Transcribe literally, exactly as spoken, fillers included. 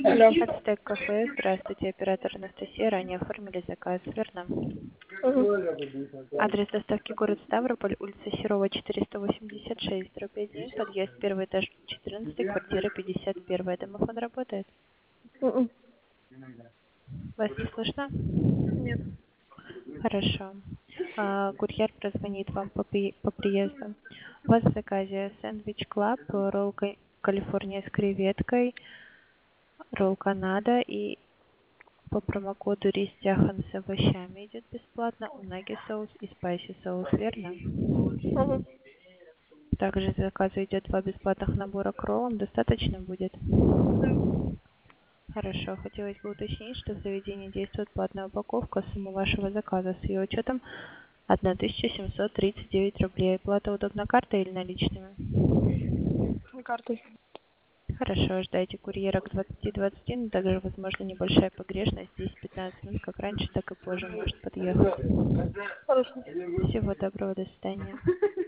Алло. Ацтек кафе. Здравствуйте, оператор Анастасия. Ранее оформили заказ, верно? Угу. Адрес доставки город Ставрополь, улица Серова, четыреста восемьдесят шесть, дробь один, подъезд, первый этаж, четырнадцать, квартира пятьдесят один. Домофон работает? Мгм. Вас не слышно? Нет. Хорошо. А, курьер прозвонит вам по, при- по приезду. У вас в заказе сэндвич клаб, ролл ка- Калифорния с креветкой, ролл Канада и по промокоду Ристяхан с овощами идет бесплатно, унаги соус и спайси соус, верно? Угу. Также в заказу идет два бесплатных набора к роллам. Достаточно будет? Да. Хорошо. Хотелось бы уточнить, что в заведении действует платная упаковка. Сумма вашего заказа с ее учетом тысяча семьсот тридцать девять рублей. Плата удобна картой или наличными? Картой. Хорошо, ждайте курьера к двадцати двадцати, но также возможна небольшая погрешность, десять-пятнадцать минут, как раньше, так и позже может подъехать. Хорошо. Всего доброго, до свидания.